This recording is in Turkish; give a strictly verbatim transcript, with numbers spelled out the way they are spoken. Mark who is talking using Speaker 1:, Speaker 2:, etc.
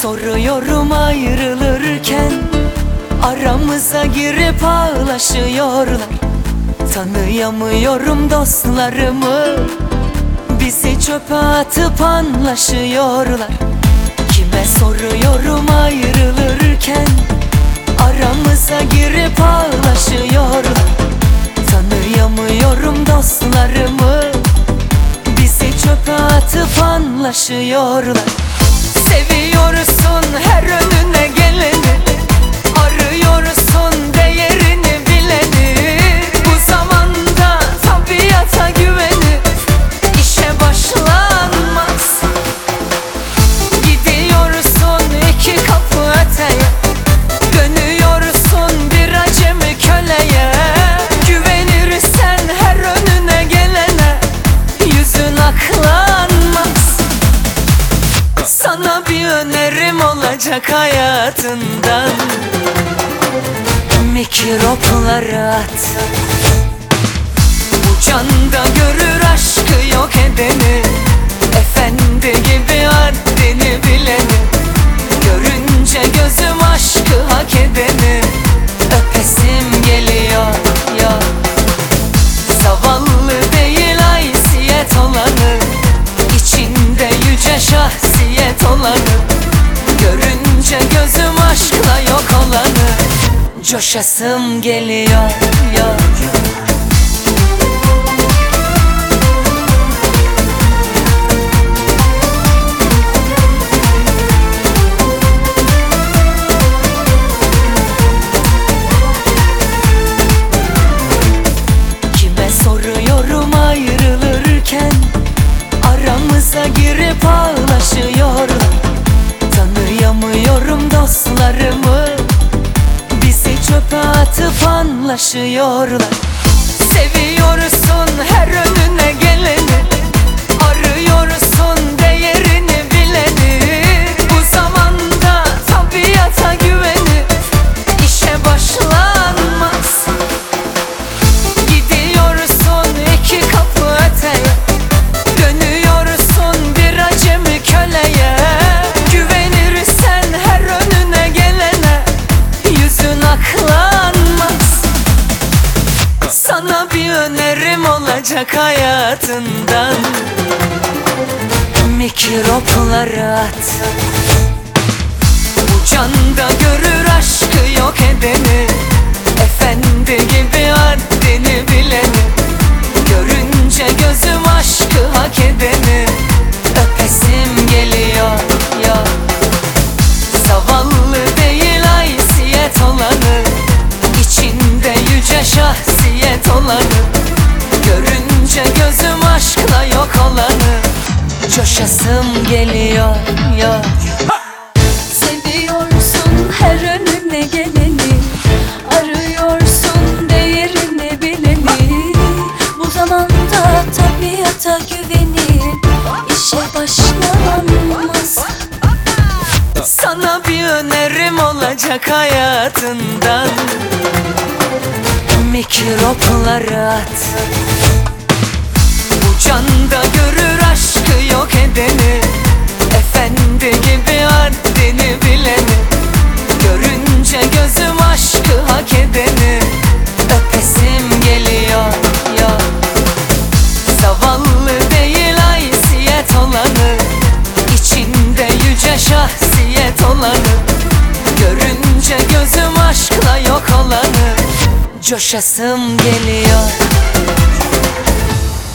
Speaker 1: soruyorum ayrılırken, aramıza girip ağlaşıyorlar. Tanıyamıyorum dostlarımı, bizi çöpe atıp anlaşıyorlar. Kime soruyorum ayrılırken, aramıza girip ağlaşıyorlar. Tanıyamıyorum dostlarımı, bizi çöpe atıp anlaşıyorlar. Seviyorsun her önüne geleni, arıyorsun değerini bileni. Bu zamanda tabiata güvenip işe başlanmaz. Gidiyorsun iki kapı öteye, dönüyorsun bir acemi köleye. Güvenirsen her önüne gelene, yüzün aklanmaz. Sana bir önerim olacak hayatından, mikropları at. Bu canda görür aşkı yok edeni, efendi gibi haddini bileni. Görünce gözüm aşkı hak edeni, öpesim geliyor ya. Zavallı değil haysiyet olanı, içinde yüce şahsiyet olanı. Görünce gözüm aşkla yok olanı, coşasım geliyor ya. Kime soruyorum ayrılırken, aramıza girip ağlaşıyorlar. Tanıyamıyorum dostlarımı, bizi çöpe atıp anlaşıyorlar. Seviyorsun her önüne geleni, arıyorsun değerini bileni. Bu zamanda tabiata güvenip işe başlanmaz. Gidiyorsun iki kapı öteye, dönüyorsun bir acemi köleye. Güvenirsen her önüne gelene, yüzün aklanmaz. Sana bir önerim olacak hayatından, mikropları at. Bu canda görür aşkı yok edeni, efendi gibi haddini bileni. Görünce gözüm aşkı hak edeni, öpesim geliyor ya. Zavallı değil haysiyet olanı, içinde yüce şahsiyet olanı. Görünce gözüm aşkla yok olanı, coşasım geliyor ya.
Speaker 2: Seviyorsun her önüne geleni, arıyorsun değerini bileni. Bu zamanda tabiata güvenip işe başlanmaz.
Speaker 1: Sana bir önerim olacak hayatından, mikropları at. Bu canda görür aşkı yok edeni, efendi gibi haddini bileni. Görünce gözüm aşkı hak edeni, öpesim geliyor ya. Zavallı değil haysiyet olanı, içinde yüce şahsiyet olanı. Görünce gözüm aşkla yok olanı, coşasım geliyor.